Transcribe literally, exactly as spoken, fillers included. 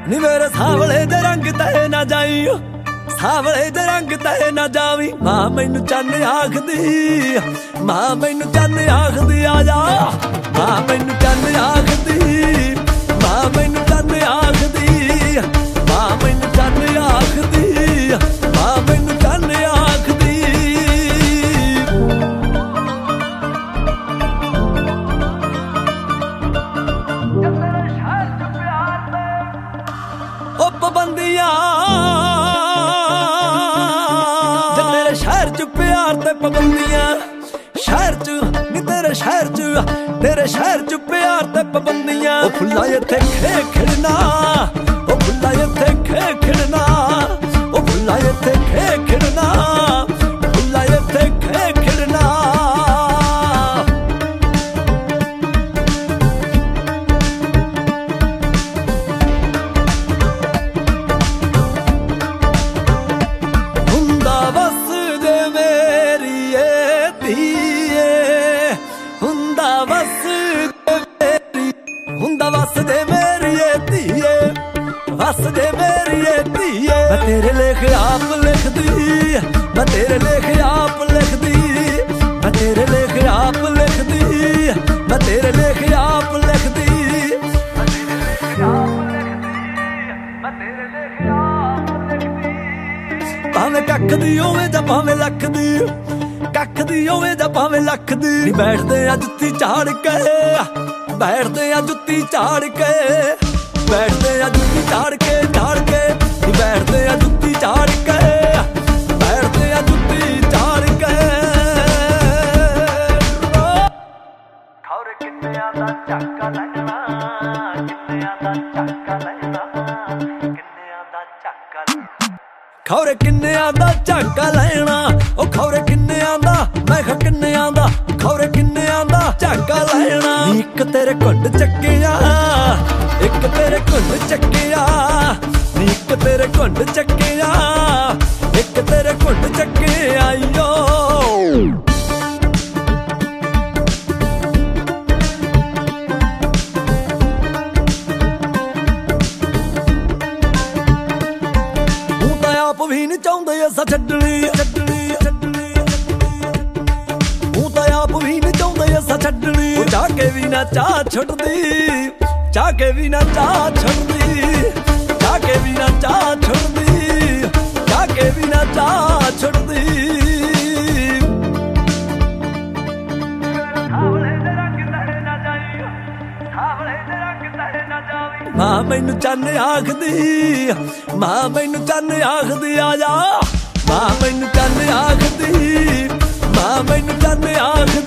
नी मेरे सावले दे रंग ते ना जाई, सावले दे रंग ते ना जावी। मां मैनू चन आखदी, मां मैनू चन आखदी आ जा, मां मैनू चन आखदी, मां मैनू चन आखदी, मां मैनू चन आखदी, मां मैनू चन आखदी। ओ पाबंदियां तेरे शहर च प्यार ते पाबंदियां, शहर च नी तेरे शहर च, तेरे शहर च प्यार ते पाबंदियां। ओ फुल्ला इत्थे खे खिड़ना, ओ फुल्ला इत्थे खे खिड़ना, ओ फुल्ला इत्थे खे खिड़ना, फुल्ला इत्थे खे खिड़ना। हुंदा बस दे मेरी ए धीए, हुंदा बस दे मेरी, हुंदा बस दे मेरी ए धीए, बस दे मेरी ए धीए। मैं तेरे लेख आप लिखदी, मैं तेरे लेख आप लिखदी, मैं तेरे लेख आप लिखदी, मैं तेरे लेख आप लिखदी, मैं तेरे लेख आप लिखदी, मैं तेरे लेख आप लिखदी। भावें कख दी होवे जां भावें लख दी, कख दी होवे जां भावें लख दी। नी बैठदे आ जुत्ती झाड़ के, बैठदे आ जुत्ती झाड़ के, बैठदे आ जुत्ती झाड़ के, झाड़ के। नी बैठदे आ जुत्ती झाड़ के, बैठदे आ जुत्ती झाड़ के। खौरे किन्नियां दा झाका लैना, किन्नियां दा झाका लैना, किन्नियां दा झाका लैना। खौरे किन्नियां दा झाका लैना, ओ खौरे किन्नियां दा, मैं खा किन्नियां दा, खौरे किन्नियां दा झाका लैना। एक तेरे घुंड चक्किया, एक तेरे घुंड चक्किया, एक तेरे घुंड चक्किया, एक तेरे घुंड चक्किया यो। हूं तां आप भी नहीं चाहुंदे असां छड्डनी, छड्डनी, छड्डनी। हूं तां आप भी नहीं चाहुंदे असां छड्डनी। ओ जाके भी ना चाह छुड़दी, जाके भी ना चाह छुड़दी, जाके भी ना चाह छुड़दी, जाके भी ना चाह छुड़दी। मां मैनू चन आखदी, मां मैनू चन आखदी आ जा, मां मैनू चन आखदी, मां मैनू चन आखदी।